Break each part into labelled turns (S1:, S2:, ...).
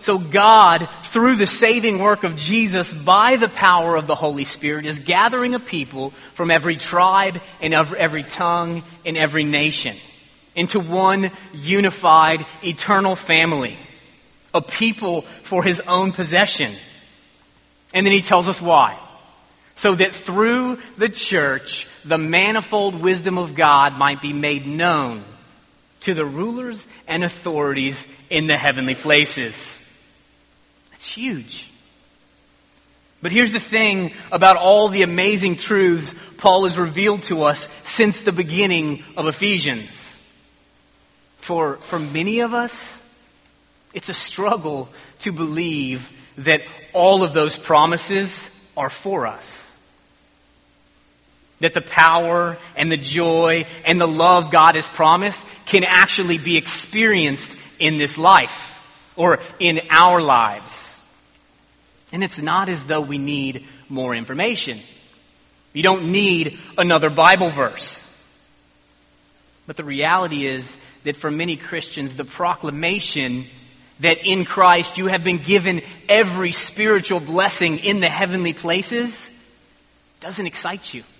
S1: So God, through the saving work of Jesus, by the power of the Holy Spirit, is gathering a people from every tribe and every tongue and every nation into one unified, eternal family, a people for his own possession. And then he tells us why. So that through the church, the manifold wisdom of God might be made known to the rulers and authorities in the heavenly places. That's huge. But here's the thing about all the amazing truths Paul has revealed to us since the beginning of Ephesians. For many of us, it's a struggle to believe that all of those promises are for us. That the power and the joy and the love God has promised can actually be experienced in this life or in our lives. And it's not as though we need more information. You don't need another Bible verse. But the reality is that for many Christians, the proclamation that in Christ you have been given every spiritual blessing in the heavenly places doesn't excite you.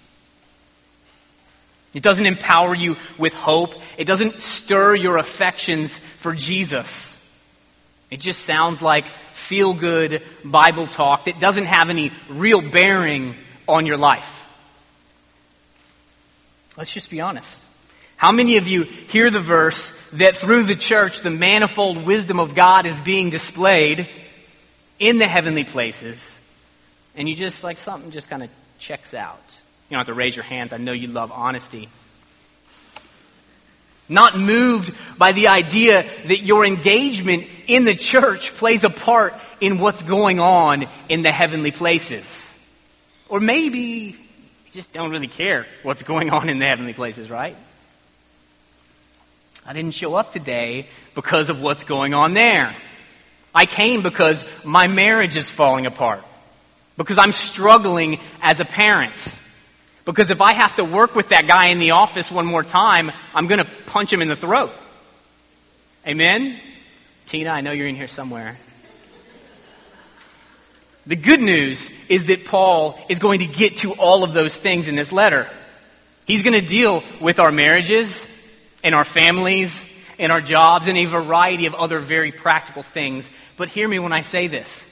S1: It doesn't empower you with hope. It doesn't stir your affections for Jesus. It just sounds like feel-good Bible talk that doesn't have any real bearing on your life. Let's just be honest. How many of you hear the verse that through the church the manifold wisdom of God is being displayed in the heavenly places, and you just like something just kind of checks out? You don't have to raise your hands. I know you love honesty. Not moved by the idea that your engagement in the church plays a part in what's going on in the heavenly places. Or maybe you just don't really care what's going on in the heavenly places, right? I didn't show up today because of what's going on there. I came because my marriage is falling apart. Because I'm struggling as a parent. Because if I have to work with that guy in the office one more time, I'm going to punch him in the throat. Amen? Tina, I know you're in here somewhere. The good news is that Paul is going to get to all of those things in this letter. He's going to deal with our marriages and our families and our jobs and a variety of other very practical things. But hear me when I say this.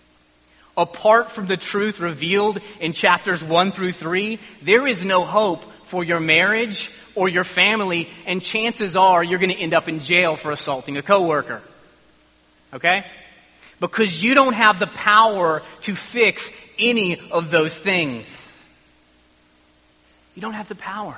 S1: Apart from the truth revealed in chapters 1 through 3, there is no hope for your marriage or your family, and chances are you're going to end up in jail for assaulting a coworker. Okay? Because you don't have the power to fix any of those things. You don't have the power.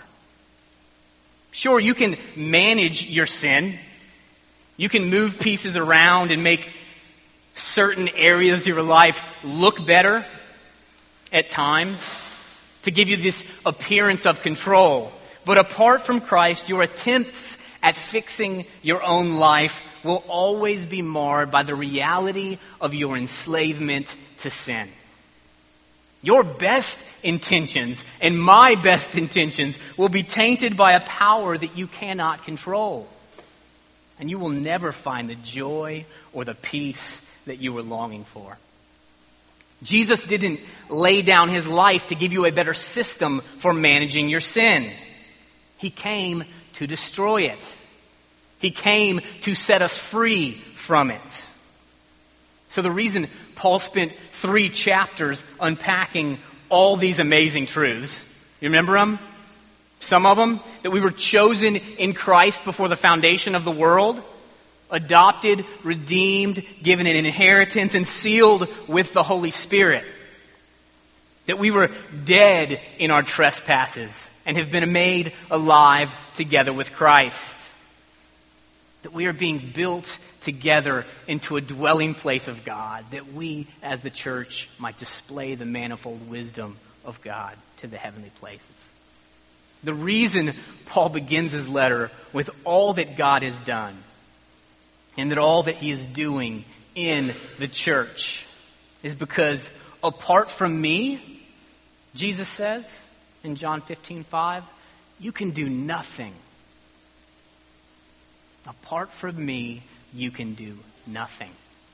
S1: Sure, you can manage your sin. You can move pieces around and make certain areas of your life look better at times to give you this appearance of control. But apart from Christ, your attempts at fixing your own life will always be marred by the reality of your enslavement to sin. Your best intentions and my best intentions will be tainted by a power that you cannot control. And you will never find the joy or the peace that you were longing for. Jesus didn't lay down his life to give you a better system for managing your sin. He came to destroy it. He came to set us free from it. So the reason Paul spent 3 chapters unpacking all these amazing truths, you remember them? Some of them, that we were chosen in Christ before the foundation of the world, adopted, redeemed, given an inheritance, and sealed with the Holy Spirit. That we were dead in our trespasses and have been made alive together with Christ. That we are being built together into a dwelling place of God, that we as the church might display the manifold wisdom of God to the heavenly places. The reason Paul begins his letter with all that God has done and that all that he is doing in the church is because apart from me, Jesus says in John 15:5, you can do nothing. Apart from me, you can do nothing.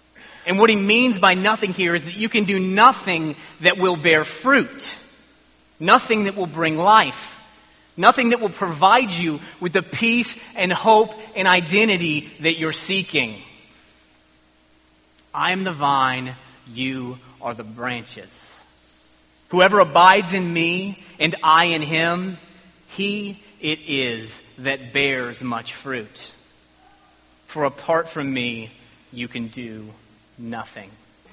S1: And what he means by nothing here is that you can do nothing that will bear fruit. Nothing that will bring life. Nothing that will provide you with the peace and hope and identity that you're seeking. I am the vine, you are the branches. Whoever abides in me and I in him, he it is that bears much fruit. For apart from me, you can do nothing.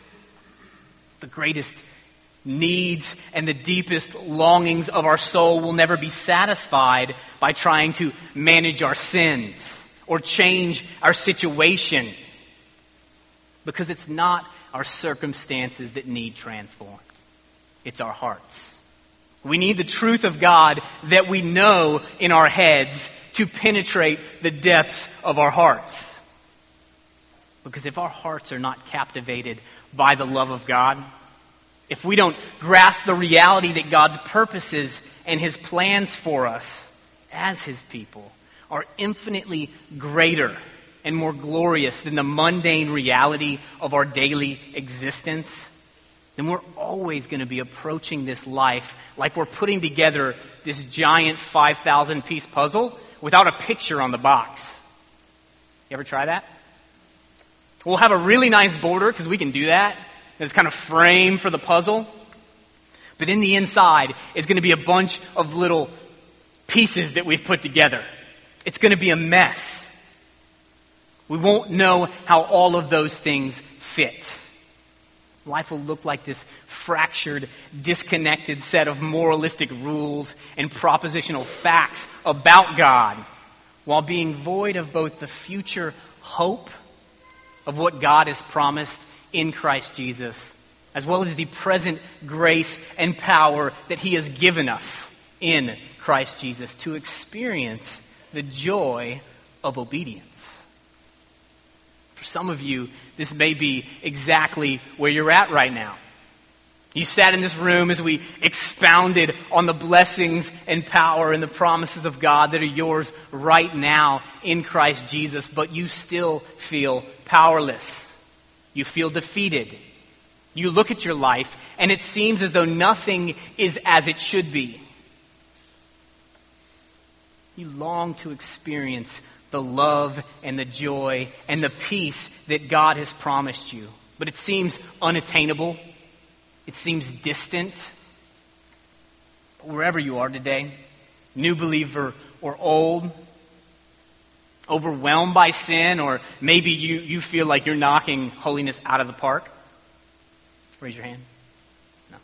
S1: The greatest needs and the deepest longings of our soul will never be satisfied by trying to manage our sins or change our situation. Because it's not our circumstances that need transformed. It's our hearts. We need the truth of God that we know in our heads to penetrate the depths of our hearts. Because if our hearts are not captivated by the love of God, if we don't grasp the reality that God's purposes and his plans for us as his people are infinitely greater and more glorious than the mundane reality of our daily existence, then we're always going to be approaching this life like we're putting together this giant 5,000-piece puzzle without a picture on the box. You ever try that? We'll have a really nice border because we can do that. It's kind of frame for the puzzle. But in the inside is going to be a bunch of little pieces that we've put together. It's going to be a mess. We won't know how all of those things fit. Life will look like this fractured, disconnected set of moralistic rules and propositional facts about God, while being void of both the future hope of what God has promised in Christ Jesus, as well as the present grace and power that he has given us in Christ Jesus to experience the joy of obedience. For some of you, this may be exactly where you're at right now. You sat in this room as we expounded on the blessings and power and the promises of God that are yours right now in Christ Jesus, but you still feel powerless. You feel defeated. You look at your life and it seems as though nothing is as it should be. You long to experience the love and the joy and the peace that God has promised you. But it seems unattainable. It seems distant. But wherever you are today, new believer or old, overwhelmed by sin, or maybe you feel like you're knocking holiness out of the park. Raise your hand. No.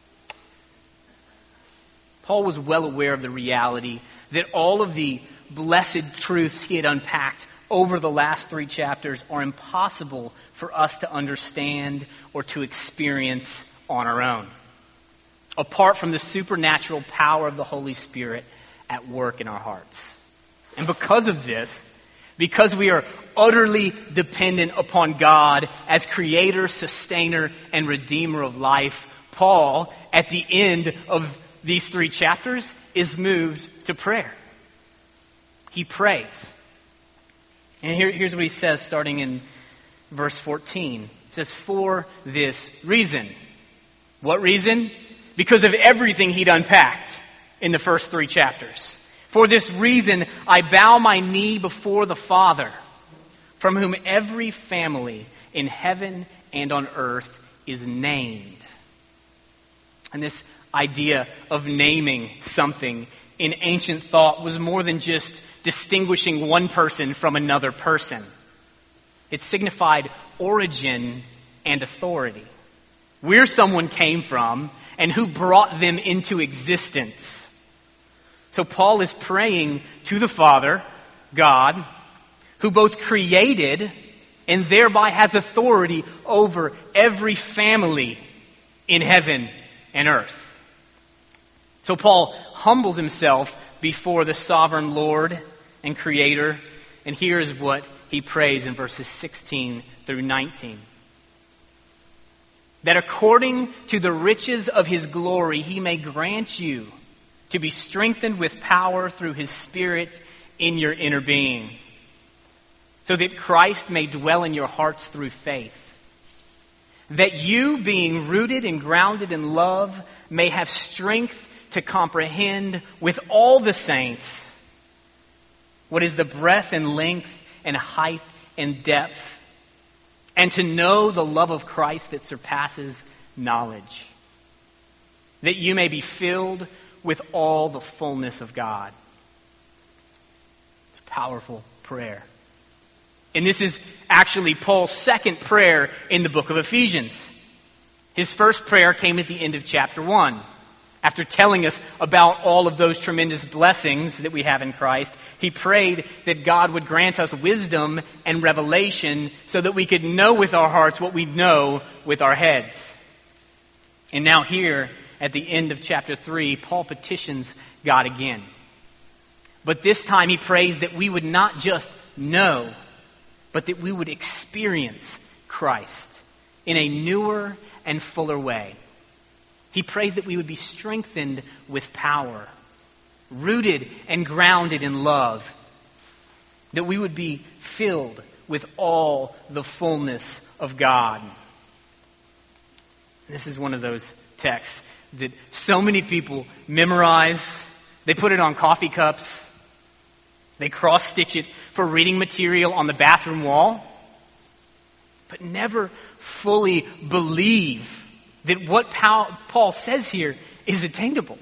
S1: Paul was well aware of the reality that all of the blessed truths he had unpacked over the last 3 chapters are impossible for us to understand or to experience on our own, apart from the supernatural power of the Holy Spirit at work in our hearts. And because of this, because we are utterly dependent upon God as creator, sustainer, and redeemer of life, Paul, at the end of these 3 chapters, is moved to prayer. He prays. And here's what he says starting in verse 14. He says, for this reason. What reason? Because of everything he'd unpacked in the first 3 chapters. For this reason, I bow my knee before the Father, from whom every family in heaven and on earth is named. And this idea of naming something in ancient thought was more than just distinguishing one person from another person. It signified origin and authority. Where someone came from and who brought them into existence. So Paul is praying to the Father, God, who both created and thereby has authority over every family in heaven and earth. So Paul humbles himself before the sovereign Lord and Creator, and here's what he prays in verses 16 through 19. That according to the riches of his glory, he may grant you to be strengthened with power through his Spirit in your inner being, so that Christ may dwell in your hearts through faith. that you, being rooted and grounded in love, may have strength to comprehend with all the saints what is the breadth and length and height and depth, and to know the love of Christ that surpasses knowledge, that you may be filled with all the fullness of God. It's a powerful prayer. And this is actually Paul's second prayer in the book of Ephesians. His first prayer came at the end of chapter 1. After telling us about all of those tremendous blessings that we have in Christ, he prayed that God would grant us wisdom and revelation so that we could know with our hearts what we know with our heads. And now here, at the end of chapter 3, Paul petitions God again. But this time he prays that we would not just know, but that we would experience Christ in a newer and fuller way. He prays that we would be strengthened with power, rooted and grounded in love, that we would be filled with all the fullness of God. This is one of those texts that so many people memorize. They put it on coffee cups. They cross-stitch it for reading material on the bathroom wall, but never fully believe that what Paul says here is attainable.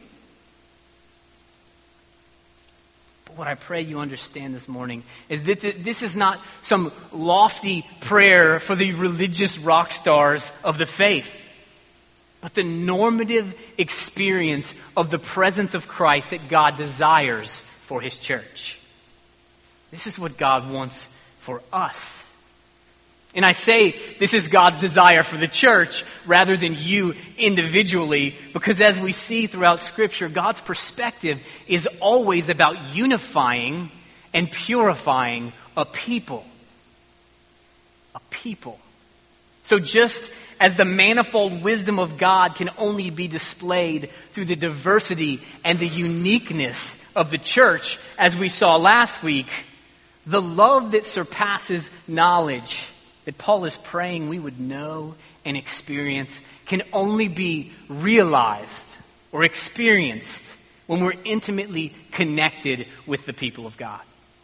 S1: But what I pray you understand this morning is that this is not some lofty prayer for the religious rock stars of the faith, but the normative experience of the presence of Christ that God desires for His church. This is what God wants for us. And I say this is God's desire for the church rather than you individually, because as we see throughout Scripture, God's perspective is always about unifying and purifying a people. A people. So just as the manifold wisdom of God can only be displayed through the diversity and the uniqueness of the church, as we saw last week, the love that surpasses knowledge that Paul is praying we would know and experience can only be realized or experienced when we're intimately connected with the people of God.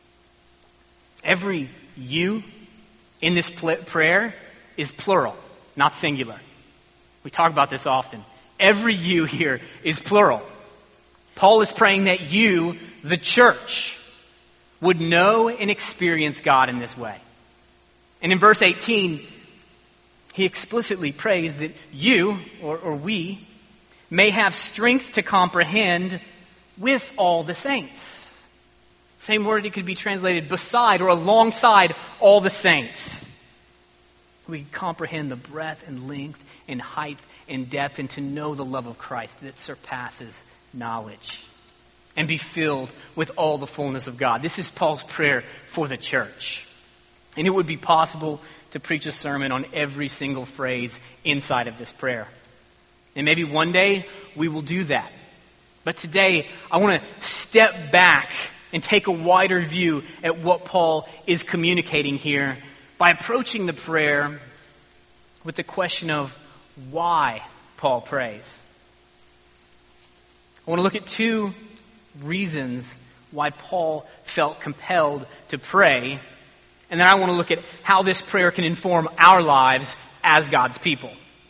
S1: Every you in this prayer is plural, not singular. We talk about this often. Every you here is plural. Paul is praying that you, the church, would know and experience God in this way. And in verse 18, he explicitly prays that you, or we, may have strength to comprehend with all the saints. Same word, it could be translated beside or alongside all the saints. We can comprehend the breadth and length and height and depth, and to know the love of Christ that surpasses knowledge, and be filled with all the fullness of God. This is Paul's prayer for the church. And it would be possible to preach a sermon on every single phrase inside of this prayer. And maybe one day we will do that. But today I want to step back and take a wider view at what Paul is communicating here by approaching the prayer with the question of why Paul prays. I want to look at two reasons why Paul felt compelled to pray. And then I want to look at how this prayer can inform our lives as God's people.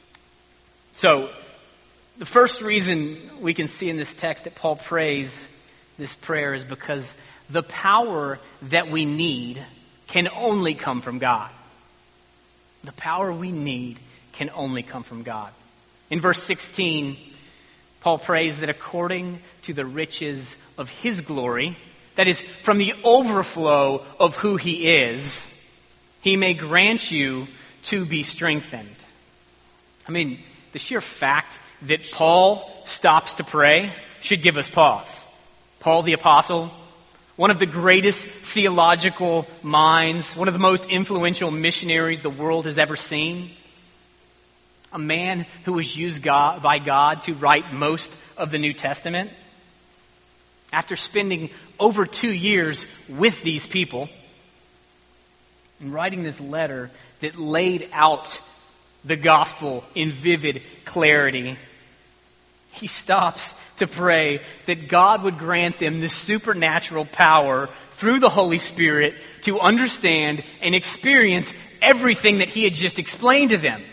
S1: So, the first reason we can see in this text that Paul prays this prayer is because the power that we need can only come from God. The power we need can only come from God. In verse 16, Paul prays that according to the riches of His glory, that is, from the overflow of who He is, He may grant you to be strengthened. I mean, the sheer fact that Paul stops to pray should give us pause. Paul the Apostle, one of the greatest theological minds, one of the most influential missionaries the world has ever seen, a man who was used by God to write most of the New Testament. After spending over 2 years with these people and writing this letter that laid out the gospel in vivid clarity. He stops to pray that God would grant them the supernatural power through the Holy Spirit to understand and experience everything that he had just explained to them.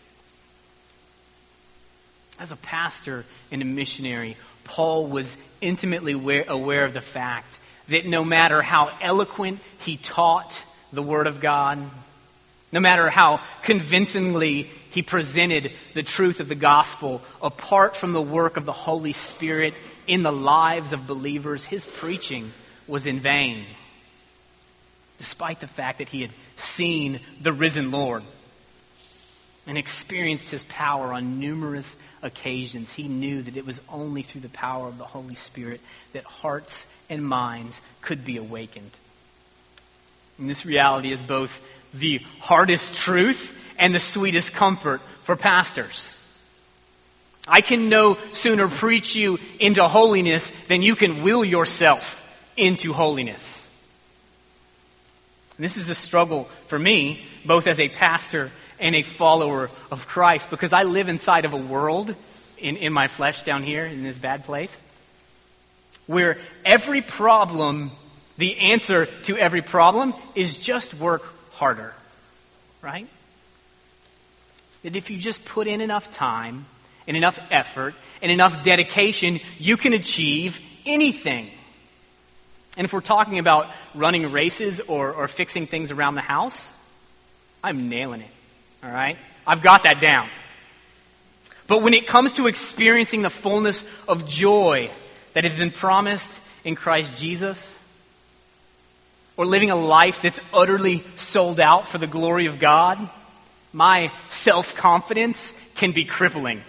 S1: As a pastor and a missionary, Paul was intimately aware of the fact that no matter how eloquent he taught the Word of God, no matter how convincingly he presented the truth of the gospel, apart from the work of the Holy Spirit in the lives of believers, his preaching was in vain. Despite the fact that he had seen the risen Lord and experienced his power on numerous occasions, he knew that it was only through the power of the Holy Spirit that hearts and minds could be awakened. And this reality is both the hardest truth and the sweetest comfort for pastors. I can no sooner preach you into holiness than you can will yourself into holiness. And this is a struggle for me, both as a pastor and a follower of Christ, because I live inside of a world in my flesh down here in this bad place where every problem, the answer to every problem is just work harder, right? That if you just put in enough time and enough effort and enough dedication, you can achieve anything. And if we're talking about running races or fixing things around the house, I'm nailing it, all right? I've got that down. But when it comes to experiencing the fullness of joy that has been promised in Christ Jesus, or living a life that's utterly sold out for the glory of God, my self-confidence can be crippling.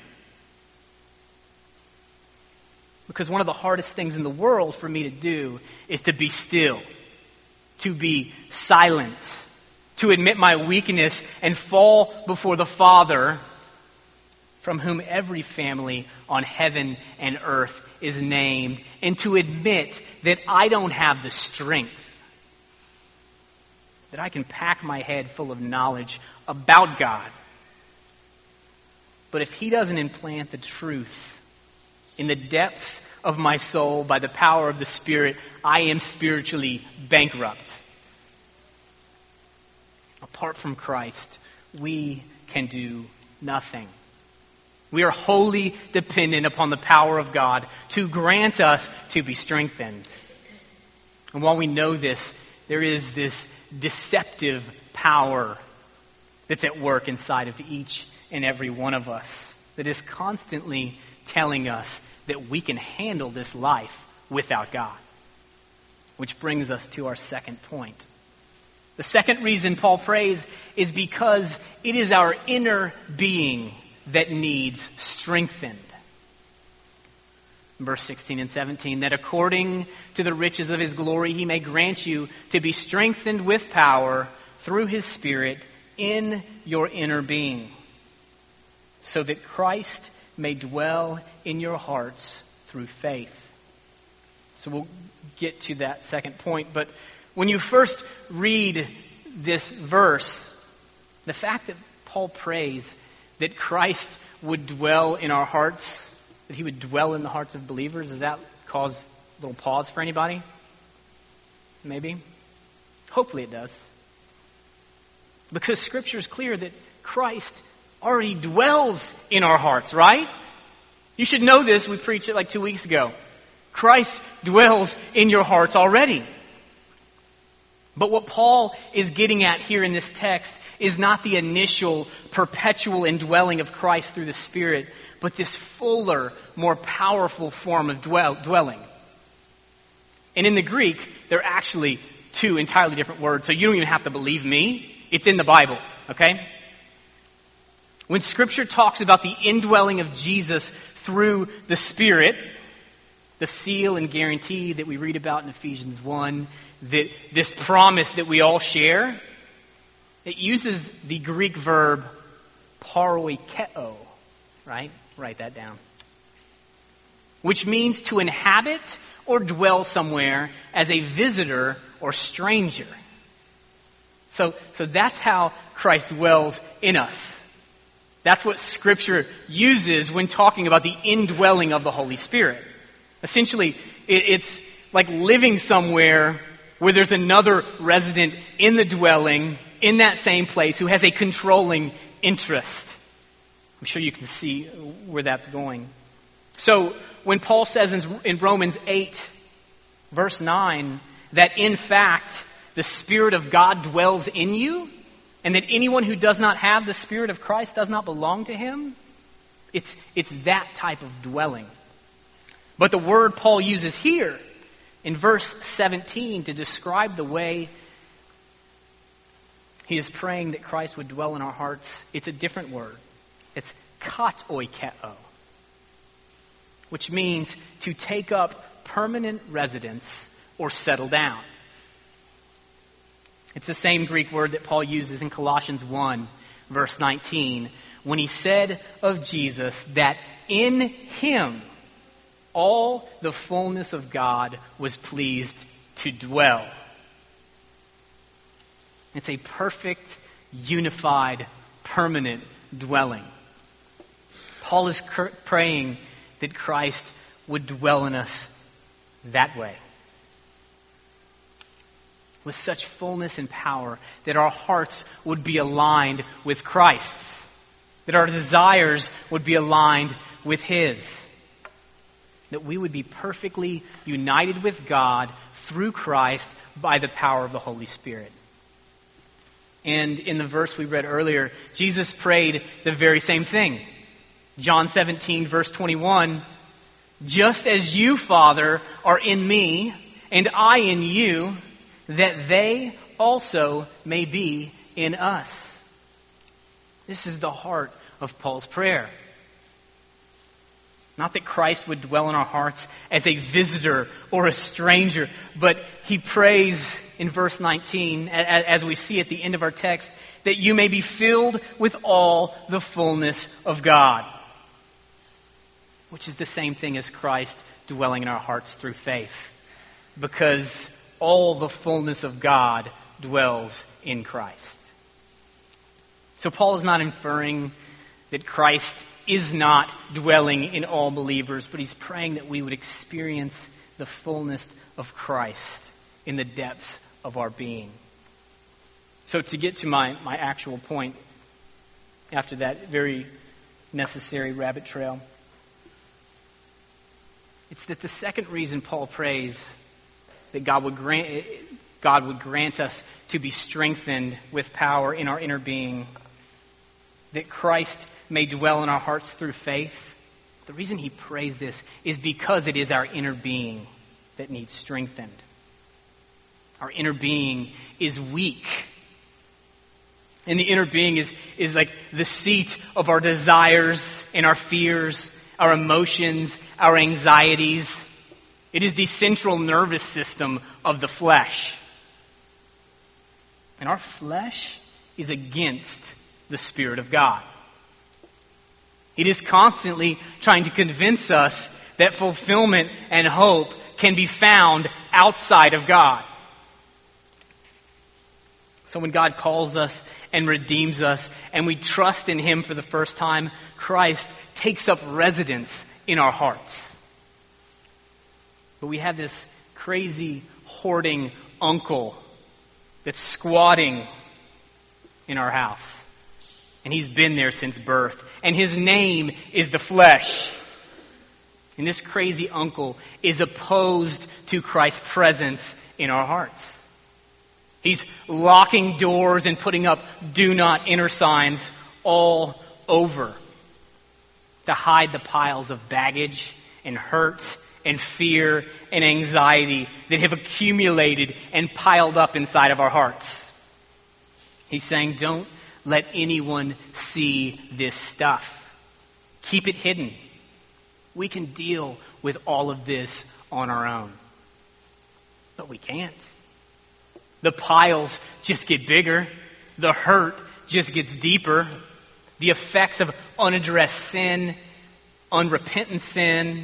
S1: Because one of the hardest things in the world for me to do is to be still, to be silent, to admit my weakness and fall before the Father, from whom every family on heaven and earth is named, and to admit that I don't have the strength, that I can pack my head full of knowledge about God. But if he doesn't implant the truth in the depths of my soul by the power of the Spirit, I am spiritually bankrupt. Apart from Christ, we can do nothing. We are wholly dependent upon the power of God to grant us to be strengthened. And while we know this, there is this deceptive power that's at work inside of each and every one of us that is constantly telling us that we can handle this life without God. Which brings us to our second point. The second reason Paul prays is because it is our inner being that needs strengthened. Verse 16 and 17, that according to the riches of his glory he may grant you to be strengthened with power through his Spirit in your inner being, so that Christ may dwell in your hearts through faith. So we'll get to that second point, but when you first read this verse, the fact that Paul prays that Christ would dwell in our hearts, that he would dwell in the hearts of believers, does that cause a little pause for anybody? Maybe? Hopefully it does. Because Scripture is clear that Christ already dwells in our hearts, right? You should know this. We preached it like 2 weeks ago. Christ dwells in your hearts already. But what Paul is getting at here in this text is not the initial perpetual indwelling of Christ through the Spirit, but this fuller, more powerful form of dwelling. And in the Greek, they're actually two entirely different words, so you don't even have to believe me. It's in the Bible, okay? When Scripture talks about the indwelling of Jesus through the Spirit, the seal and guarantee that we read about in Ephesians 1, that this promise that we all share, it uses the Greek verb paroikeo, right? Write that down. Which means to inhabit or dwell somewhere as a visitor or stranger. So that's how Christ dwells in us. That's what Scripture uses when talking about the indwelling of the Holy Spirit. Essentially, it's like living somewhere where there's another resident in the dwelling, in that same place, who has a controlling interest. I'm sure you can see where that's going. So, when Paul says in Romans 8, verse 9, that in fact, the Spirit of God dwells in you, and that anyone who does not have the Spirit of Christ does not belong to him, it's that type of dwelling. But the word Paul uses here in verse 17 to describe the way he is praying that Christ would dwell in our hearts, it's a different word. It's katoikeo, which means to take up permanent residence or settle down. It's the same Greek word that Paul uses in Colossians 1, verse 19, when he said of Jesus that in him all the fullness of God was pleased to dwell. It's a perfect, unified, permanent dwelling. Paul is praying that Christ would dwell in us that way, with such fullness and power that our hearts would be aligned with Christ's, that our desires would be aligned with His, that we would be perfectly united with God through Christ by the power of the Holy Spirit. And in the verse we read earlier, Jesus prayed the very same thing. John 17, verse 21, just as you, Father, are in me, and I in you, that they also may be in us. This is the heart of Paul's prayer. Not that Christ would dwell in our hearts as a visitor or a stranger, but he prays in verse 19, as we see at the end of our text, that you may be filled with all the fullness of God, which is the same thing as Christ dwelling in our hearts through faith, because all the fullness of God dwells in Christ. So Paul is not inferring that Christ is not dwelling in all believers, but he's praying that we would experience the fullness of Christ in the depths of our being. So to get to my actual point, after that very necessary rabbit trail, it's that the second reason Paul prays that God would grant us to be strengthened with power in our inner being, that Christ may dwell in our hearts through faith. The reason he prays this is because it is our inner being that needs strengthened. Our inner being is weak. And the inner being is like the seat of our desires and our fears, our emotions, our anxieties. It is the central nervous system of the flesh. And our flesh is against the Spirit of God. It is constantly trying to convince us that fulfillment and hope can be found outside of God. So when God calls us and redeems us and we trust in Him for the first time, Christ takes up residence in our hearts. But we have this crazy, hoarding uncle that's squatting in our house. And he's been there since birth. And his name is the flesh. And this crazy uncle is opposed to Christ's presence in our hearts. He's locking doors and putting up do not enter signs all over to hide the piles of baggage and hurt and fear and anxiety that have accumulated and piled up inside of our hearts. He's saying, don't let anyone see this stuff. Keep it hidden. We can deal with all of this on our own. But we can't. The piles just get bigger. The hurt just gets deeper. The effects of unaddressed sin, unrepentant sin,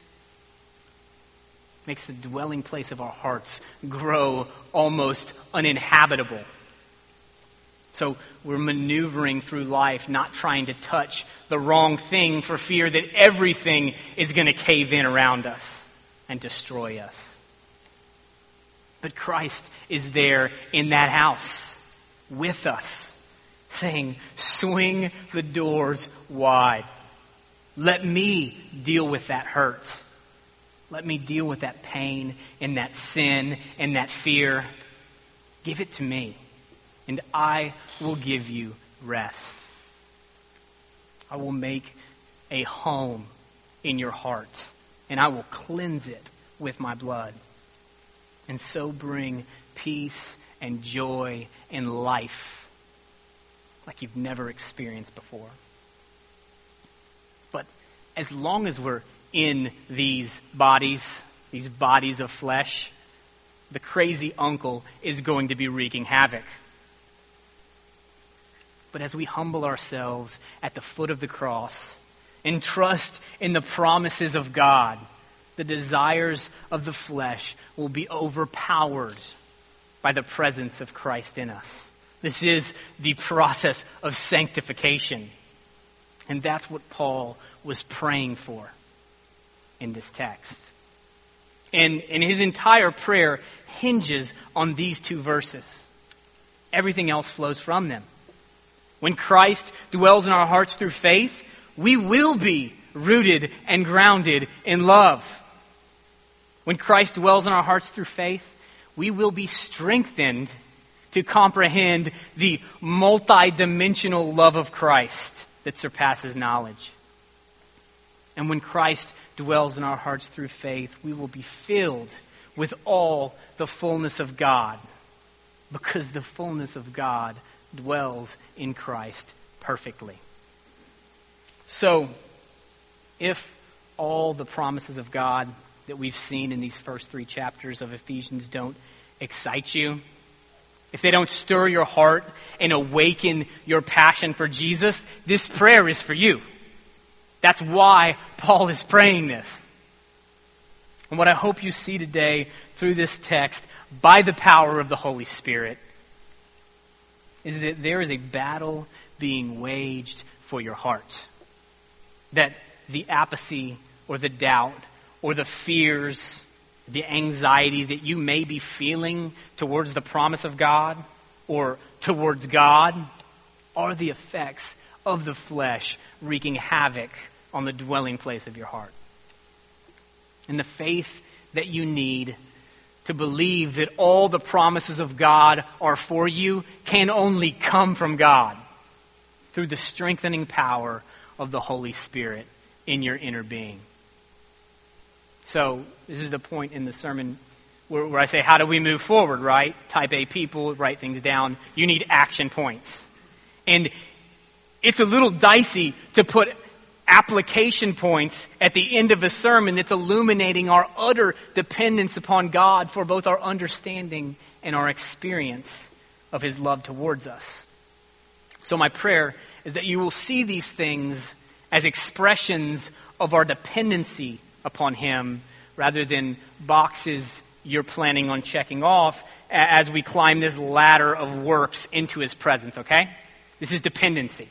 S1: makes the dwelling place of our hearts grow almost uninhabitable. So we're maneuvering through life, not trying to touch the wrong thing for fear that everything is going to cave in around us and destroy us. But Christ is there in that house with us, saying, swing the doors wide. Let me deal with that hurt. Let me deal with that pain and that sin and that fear. Give it to me, and I will give you rest. I will make a home in your heart, and I will cleanse it with my blood, and so bring peace and joy and life like you've never experienced before. But as long as we're in these bodies of flesh, the crazy uncle is going to be wreaking havoc. But as we humble ourselves at the foot of the cross and trust in the promises of God, the desires of the flesh will be overpowered by the presence of Christ in us. This is the process of sanctification. And that's what Paul was praying for in this text. And his entire prayer hinges on these two verses. Everything else flows from them. When Christ dwells in our hearts through faith, we will be rooted and grounded in love. When Christ dwells in our hearts through faith, we will be strengthened to comprehend the multi-dimensional love of Christ that surpasses knowledge. And when Christ dwells in our hearts through faith, we will be filled with all the fullness of God, because the fullness of God dwells in Christ perfectly. So, if all the promises of God that we've seen in these first 3 chapters of Ephesians don't excite you, if they don't stir your heart and awaken your passion for Jesus, this prayer is for you. That's why Paul is praying this. And what I hope you see today through this text, by the power of the Holy Spirit, is that there is a battle being waged for your heart. That the apathy or the doubt or the fears, the anxiety that you may be feeling towards the promise of God or towards God are the effects of the flesh wreaking havoc on the dwelling place of your heart. And the faith that you need to believe that all the promises of God are for you can only come from God through the strengthening power of the Holy Spirit in your inner being. So, this is the point in the sermon where I say, how do we move forward, right? Type A people, write things down. You need action points. And it's a little dicey to put application points at the end of a sermon that's illuminating our utter dependence upon God for both our understanding and our experience of His love towards us. So my prayer is that you will see these things as expressions of our dependency upon Him rather than boxes you're planning on checking off as we climb this ladder of works into His presence, okay? This is dependency.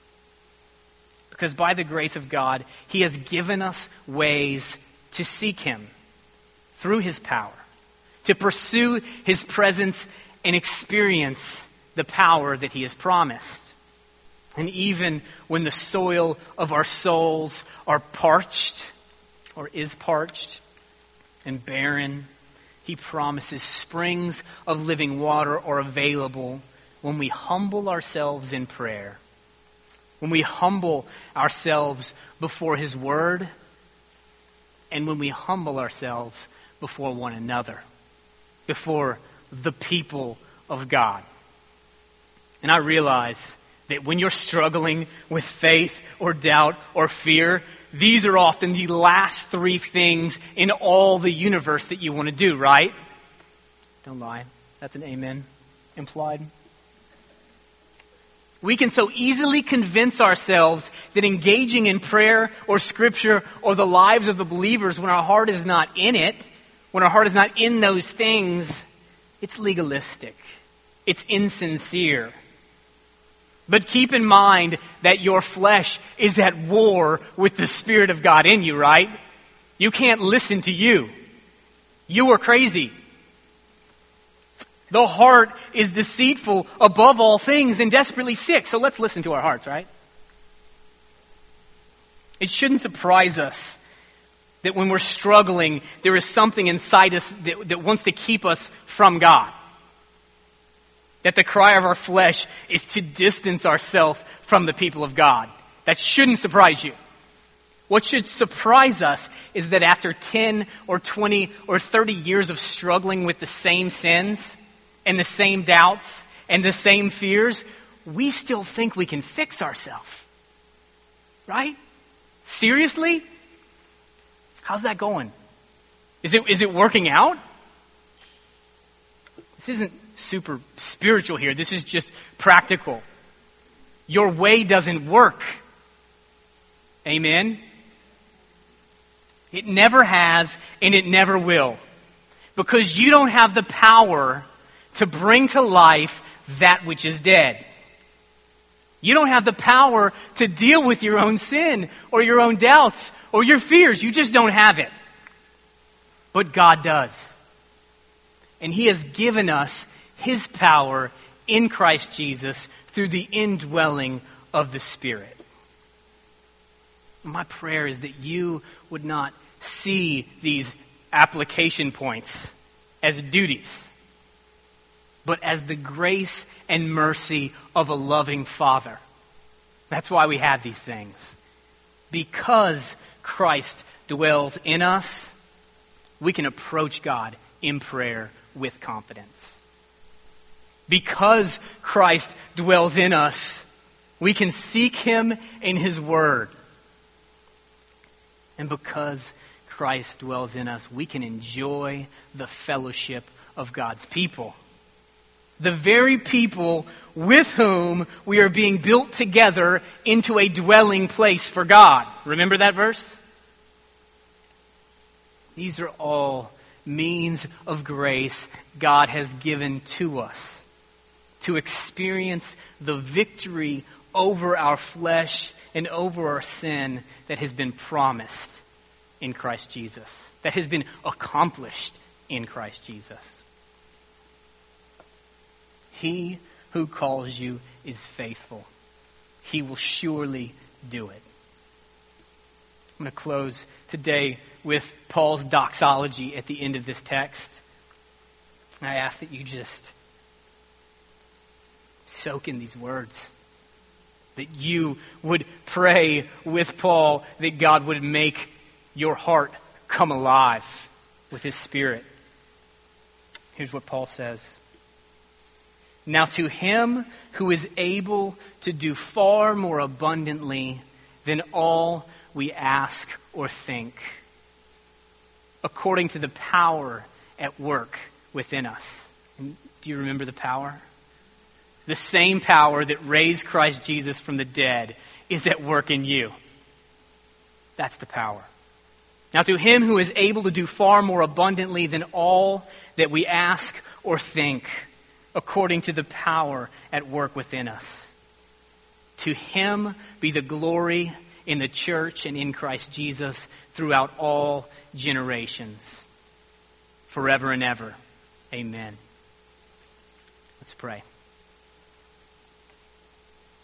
S1: Because by the grace of God, He has given us ways to seek Him through His power, to pursue His presence and experience the power that He has promised. And even when the soil of our souls are parched, or is parched and barren, He promises springs of living water are available when we humble ourselves in prayer. When we humble ourselves before His Word, and when we humble ourselves before one another, before the people of God. And I realize that when you're struggling with faith or doubt or fear, these are often the last 3 things in all the universe that you want to do, right? Don't lie. That's an amen implied. We can so easily convince ourselves that engaging in prayer or scripture or the lives of the believers when our heart is not in it, when our heart is not in those things, it's legalistic. It's insincere. But keep in mind that your flesh is at war with the Spirit of God in you, right? You can't listen to you. You are crazy. The heart is deceitful above all things and desperately sick. So let's listen to our hearts, right? It shouldn't surprise us that when we're struggling, there is something inside us that wants to keep us from God. That the cry of our flesh is to distance ourselves from the people of God. That shouldn't surprise you. What should surprise us is that after 10 or 20 or 30 years of struggling with the same sins and the same doubts and the same fears, we still think we can fix ourselves. Right? Seriously? How's that going? Is it working out? This isn't super spiritual here. This is just practical. Your way doesn't work. Amen? It never has and it never will. Because you don't have the power to bring to life that which is dead. You don't have the power to deal with your own sin or your own doubts or your fears. You just don't have it. But God does. And He has given us His power in Christ Jesus through the indwelling of the Spirit. My prayer is that you would not see these application points as duties, but as the grace and mercy of a loving Father. That's why we have these things. Because Christ dwells in us, we can approach God in prayer with confidence. Because Christ dwells in us, we can seek Him in His Word. And because Christ dwells in us, we can enjoy the fellowship of God's people. The very people with whom we are being built together into a dwelling place for God. Remember that verse? These are all means of grace God has given to us to experience the victory over our flesh and over our sin that has been promised in Christ Jesus, that has been accomplished in Christ Jesus. He who calls you is faithful. He will surely do it. I'm going to close today with Paul's doxology at the end of this text. And I ask that you just soak in these words. That you would pray with Paul that God would make your heart come alive with His Spirit. Here's what Paul says. Now to Him who is able to do far more abundantly than all we ask or think, according to the power at work within us. And do you remember the power? The same power that raised Christ Jesus from the dead is at work in you. That's the power. Now to Him who is able to do far more abundantly than all that we ask or think, according to the power at work within us. To Him be the glory in the church and in Christ Jesus throughout all generations, forever and ever. Amen. Let's pray.